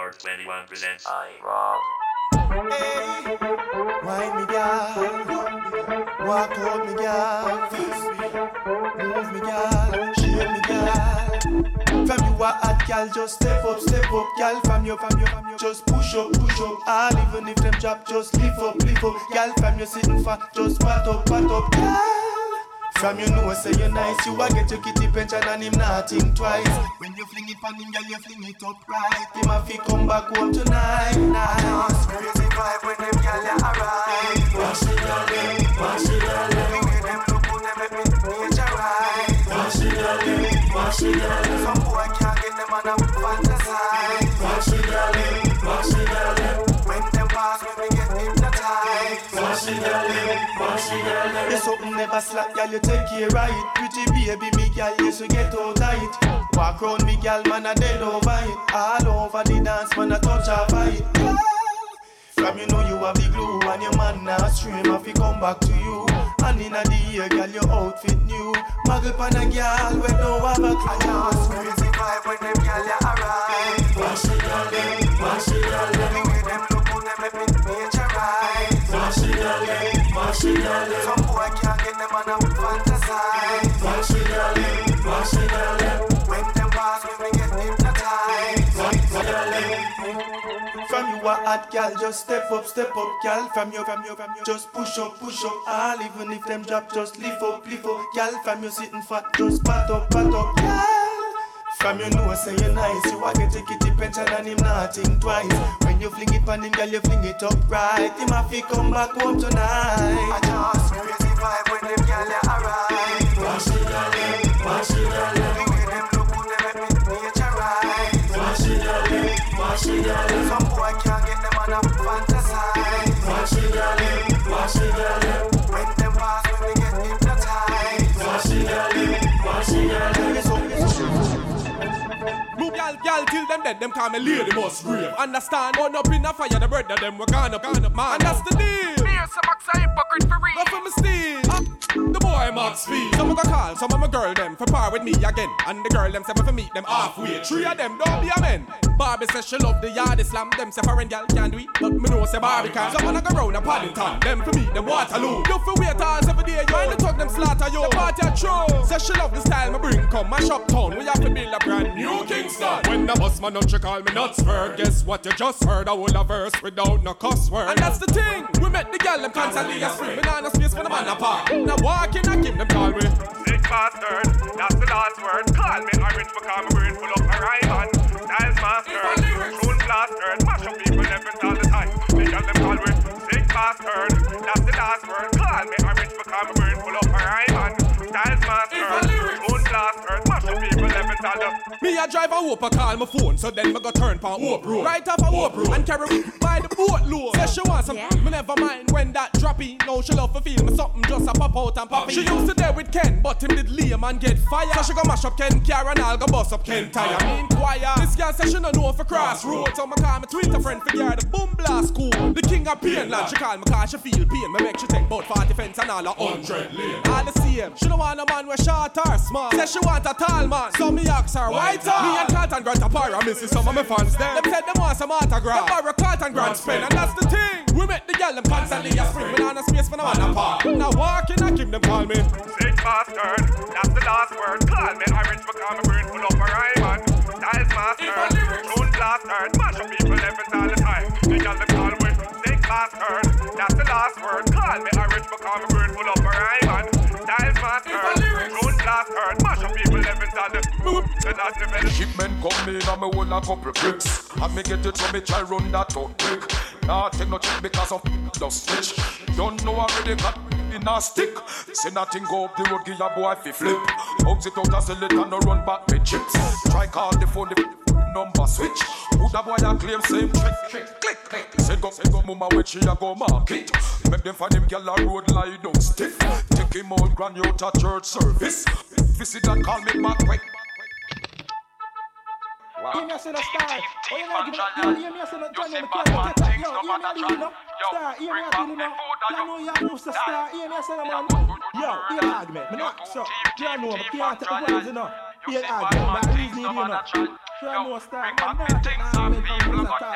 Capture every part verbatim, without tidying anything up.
Four twenty-one presents I Rob. Hey, wine me girl, walk out me girl, move me girl, shake me girl. From you a hot girl, just step up, step up, girl. From you, from you, from you, just push up, push up. All even if them drop, just lift up, lift up, girl. From you sitting fat, just pat up, pat up, girl. From you know say you nice, you a get your kitty pension and him not think twice. When you fling it on him, girl, you fling it up right. Him a fi come back home tonight, nice. Crazy vibe when them girl ya arrive. Wash it all them, wash it all them. The way them look good, them make me nature right. Wash it all them, wash it all them. Some boy can't get them on a fantasize. Wash it all them, wash it all them. When them pass me, me get hypnotized. Wash it all them, wash it all them. You something never slack, girl, you take care of it. Pretty baby, me girl, yes, you get out of it. Walk round me, girl, man, I dead over it. All over the dance, man, I touch over it. From you know you have the glue, and your man now stream, if he come back to you. And in the year, girl, your outfit new. Muggle pan a girl, we don't have a clue. I just crazy vibe when them girl, you arrive. Wash it all them, wash it all them. The way them look good, them make me nature right. Wash it all them, wash it all them. Some boy can't get them on a fantasize. Wash it all them, wash it all them. When them pass me, me get hypnotized. Wash it all them. From you a hot girl, just step up, step up, girl. From you, from you, from you, just push up, push up. All even if them drop, just lift up, lift up, girl. From you sitting fat, just pat up, pat up, girl. From you know say you nice, you a get a kitty pension and him not think twice. When you fling it on him, girl, you fling it up right. Him a fi come back home tonight. I just crazy vibe when them girl you arrive. Wash it all them, wash it all them. The way them look good, they make me nature right. Wash it all them, wash it all them. Some boy can't get them on a fantasize. Wash it all them, wash it all them. When them pass me, we get hypnotized. Wash it all them, wash it all them. Move y'all, y'all till them dead, them call me lady must rave. Understand? Burn up in a fire, the bread of them, we're gone up, gone up, man. And that's the deal. Me and some Max a hypocrite for real. Nothing me steal. Uh, the boy Max speed. Some of the call, some of my girl them, for par with me again. And the girl them say for meet them halfway. Three of them, don't be a men. Barbie says she love the yard slam. Them say foreign girl can't do it, but me know say Barbie can. Some wanna go round a Paddington. Them for meet them Waterloo. You for wait hours every day, you ain't the talk them slaughter you. The party a show. Say she love the style me bring, come mash up town. We have to build a brand new Kingston. When the boss man don't you call me nuts for. Guess what you just heard, I will a verse without no cuss word. And that's the thing, we met the girl them constantly a spring. Banana space for the man apart. Now walking I give them call me sick bastard, that's the last word. Call me orange because my brain full of a rhyme. Styles master, tune blaster, mash up people left all the time. They tell them call me sick bastard, that's the last word. Call me orange because my brain full of a rhyme. Styles master, tune blaster, mash up people left all the. Me a drive a hope I call my phone, so then me go turn pa hope road. Right off a hope road and carry by the boat load. Says she want some, yeah. Me never mind when that droppy. Now she love to feel me something just a pop out and pop. She used to there with Ken, but him did lame and get fired. So she go mash up Ken Car and I'll go bust up Ken tire. Me inquire, this girl says she no know for crossroads. So me call my Twitter friend for the boom blast school. The king of pain lad, she call me cause she feel pain. Me make she take bout forty fence and all a hundred lane. All the same, she don't want a man with short or small. Says she want a tall man, so me ask her white or. Me and Carlton Grant a para, misses some of my fans them. Them said them want some autograph. Them borrow Carlton Grant spend, and that's the thing. We met the girl them constantly a spring. We not a space for no man apart. Now walking I give them call me sick bastard, that's the last word. Call me orange because my brain full of a rhyme. Styles master, tune blaster, mash up people left all the time. They tell them call me sick bastard, that's the last word. Call me orange because my brain full of a rhyme. Styles master, tune blaster, mash up people left all the. The shipment come in and me hold a couple bricks. And me get it so me try run that out quick. Nah take no check because of the stitch. Don't know already got in a stick. Say nothing go up the road, give a boy fi flip. Hugs it out and sell it and no run back with chips. Try call the phone, the number switch. Who the boy a claim same trick? Click, click, click. Say go, say go mama when she a go market. Make them find him girl a road lie down stiff. Take him out grand you to church service. Visit that call me back quick. Wow. Hear me I say the star. Oh, you know, give me, hear me I say the Johnny, I can't take that. Yo, hear me I do, you know. Star, hear me I do, you know. You know you have to star, hear me I say the man. Yo, hear the argument, me not, so, you know, I can't take the words, you know. Hear the argument, but reason, you know. You know, star, man, not take the argument from this attack.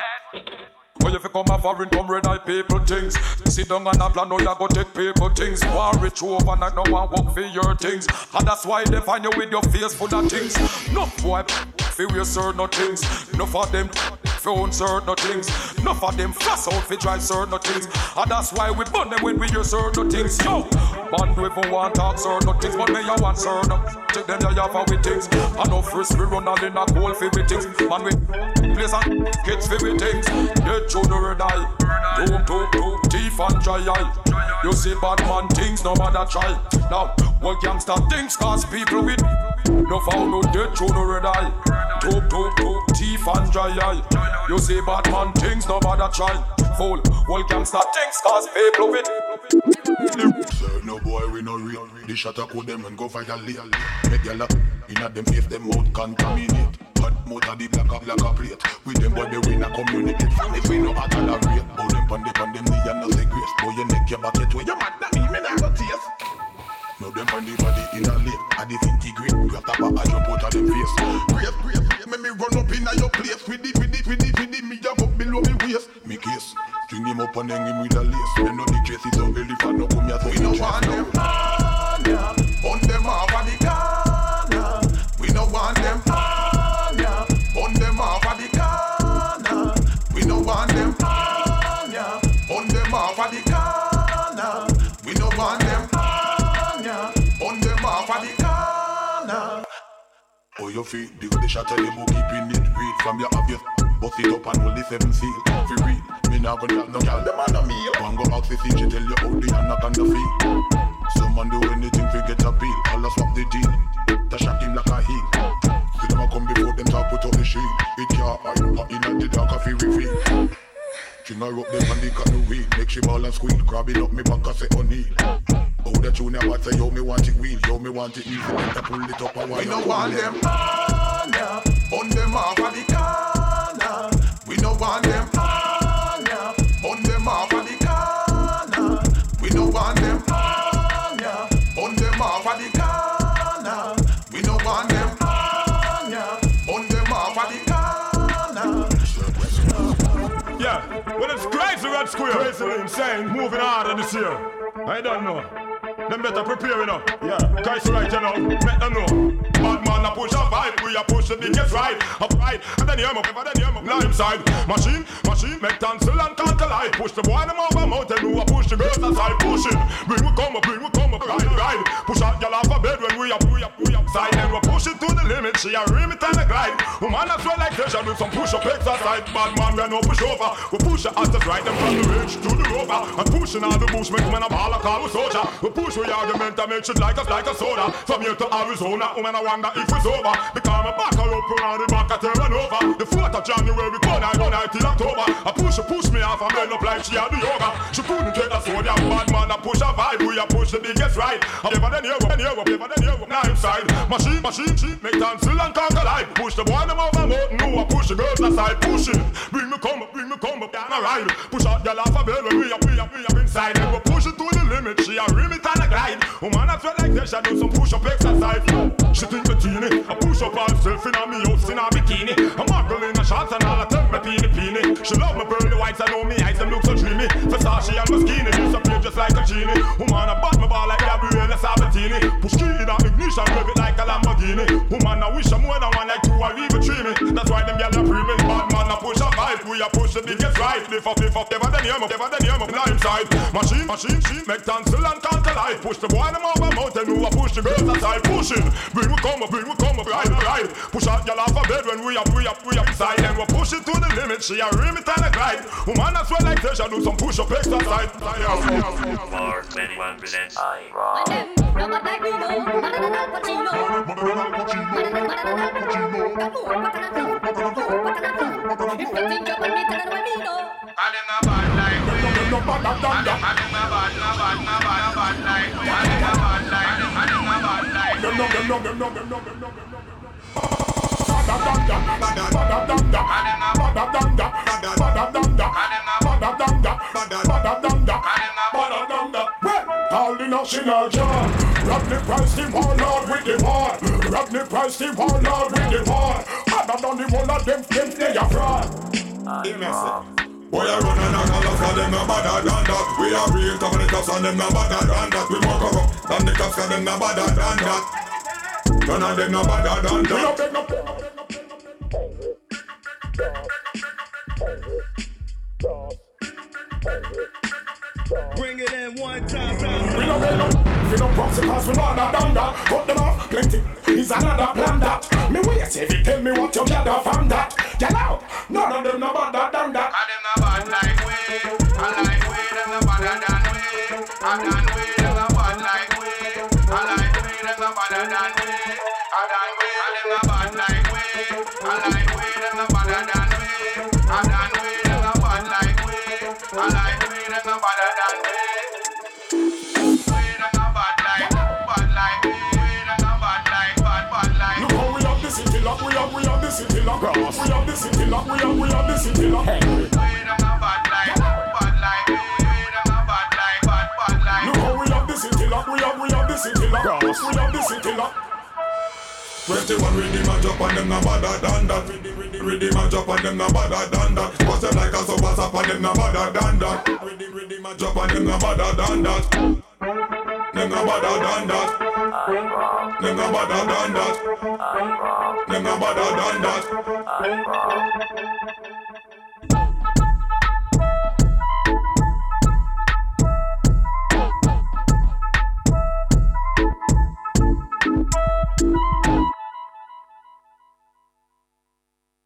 if you come a foreign, come red eye people things. Sit down and a plan, no you go take people things. War rich overnight, no one work for your things. And that's why they find you with your face full of things. No boy, fi wear certain things. No for them, fi own certain things. No for them, fast out fi drive certain things. And that's why we burn them when we use certain things. Yo, band we even want talk certain things, but me you want certain. Take them you have with things. And no first we run all in a goal fi we things. Man we place and kids fi we things. Get through the red eye. Doom, doom, doom, teeth and dry eye. You see bad man things, no matter try. Now, what gangster things cause people with no found no dead through the red eye. Doom, doom, doom, teeth and dry eye. You see bad man things, no matter try. Fool, what gangster things cause people with. Sir, no boy, we no real. The shot a code them and go violate. Make y'all up, inna them face them out contaminate. Hot motor the black up, black up plate. With them boy they win a communicate. If we no tolerate, hold them pon them pon them knee and no say grace. Boy you neck your back it way. You mad that me, me nah go taste. Now them pon the body in a lake. I disintegrate. You have to pop a jump out of them face. Grace, grace, grace. Make me run up inna your place. With the, with the, with the, with the, me jump up below me waist. Me case. String him up and hang him with a lace. Them know the trace is so early for no come here so we no want them on ya. On them off of the corner. We no want them on ya. On them off of the corner. We no want them on ya. On them off of the corner. We no want them on ya. On them off of the corner. Oh your feet, dig the shot of the book, keeping it read from your obvious. Bust it up and hold the seven seal. If you read, me nah gonna have no girl, them on a meal. One go ask the C, she tell you how the hand knock on the feet. Some man do anything to get a peel. All a swap the deal. To shot him like a heel. See them a come before them talk put up the shield. It can't hide, but in the dark a feel reveal. String her up them and the canoe wheel. Make she ball and squeal. Grabbing up me back and say O'Neal. Oh the tune ya what say yo me want it wheel. Yo me want it easy. Let her pull it up a while. We no want them on ya. On them off of the corner. We no want them on ya. On them off of the corner. We no want them on ya. On them off of the corner. We no want them on ya. On them off of the corner. Yeah, well it's crazy red square. Crazy insane, moving harder this year. I don't know. Them better prepare, you know. Yeah, guys right, you know. Make them know. Bad man a push a vibe, we a push the biggest ride. Up right, and then hear me, and then hear me. Now inside, machine, machine, make cancel and can't collide. Push the boy them over mountain, who a push the girls aside. Pushing, bring we come up, bring we come up, ride, ride. Push out your off a bed when we up, we up, we up side. And we push it to the limit, she a limit and a glide. Woman as well like this, and do some push up exercise. Bad man we no push over, we push the artist right them from the ridge to the rover. And pushing all the bush, make women a ball a call with soldier. We push we argument and make shit like us like a soda. From here to Arizona, women a wonder if it's over. Because my back are up around the back, I turn run over. The fourth of January, gone I gone till October. I push her, push me off and bend up like she had the yoga. She couldn't take a soda, bad man, I push a vibe. We a push the biggest ride. I never then hear up, then hear up, never then hear up. Now inside, machine, machine, she make dance still and conquer life. Push the boy them over mountain, no, I push the girls aside. Pushing, bring me come up, bring me come up, down a ride. Push out your laugh a bell when we up, we up, we up inside. And we push it to the limit, she a limit and a glide. Woman I feel like this, I do some push up exercise. She think me teeny, I push up herself in a me house in a bikini. I'm muggle in a shots and all I take me peeny peeny. She love me pearly whites, I know me eyes them look so dreamy. Versace and Moschini, disappear just like a genie. Woman I bat me ball like Gabriella Sabatini. Push key in a ignition, rev it like a Lamborghini. Woman I wish I'm more than one like two, I leave it dreamy. That's why them gyal a free me. Bad man I push a vibe, we a push the biggest ride. Lift up, lift up, never then hear me, never then hear me. Now inside, machine, machine, she make cancel and can't collide. Push the boy them over mountain, who a push the girls aside. Pushing, bring we come up, bring we come up, ride, ride. Push out your off a bed when we up, we up, we up side. And we push it to the limit, she a limit and a glide. Woman as well like this, I do some push up exercise. More than one percent I rock. Nobody like me, no. Better than Al Pacino. Better than Al Pacino. Better than Al Pacino. Got more, what can I do? What can I do? What can I do? If you think you're me, tell them me, no. I dem a bad like me. I dem a bad, a bad, a bad, a bad, a bad like me. I dem a bad like me. I dem a bad like me. Them no, them no, them no, them no, them no, them no. Bada danda, bada bada danda, bada danda, bada danda, bada danda, bada danda, bada danda. Well, all the national jar. Rodney Price the warlord with the war. Rodney Price the warlord with the war. Other than the one of them, them they are fraud. Boy, I run and I call us, cause them no better than that. We are real top of the cops and them no better than that. We more corrupt than the cops, cause them no better than that. None of them no better than that. We don't take no bring it in one time, time. We don't pay no, we don't props because we not that done that. Cut them off, plenty, is another plan that. Me wait, if you tell me what you gather from that. Get out, none of them no better than that. And them no bad like we, I like we, them no better than we. I done we, them no bad like we, I like we, them no better than we. I done we, and them no bad like we, I like we, them no better than we. I done we, them no bad like we, I like we, them no better than we. We have, we have the city lock. We have the city lock. We have, we have the city lock. Hey. We them a bad like, bad like. We them a bad like, bad, bad like. Look how we have the city lock. We have, we have the city lock. We have the city lock. twenty-one ready man jump and them no better than that. Ready, ready, ready man jump and them no better than that. Cause them like us so pass up and them no better than that. Ready, ready man jump and them no better than that. Them no better than that. Them no better than that. Them no better than that.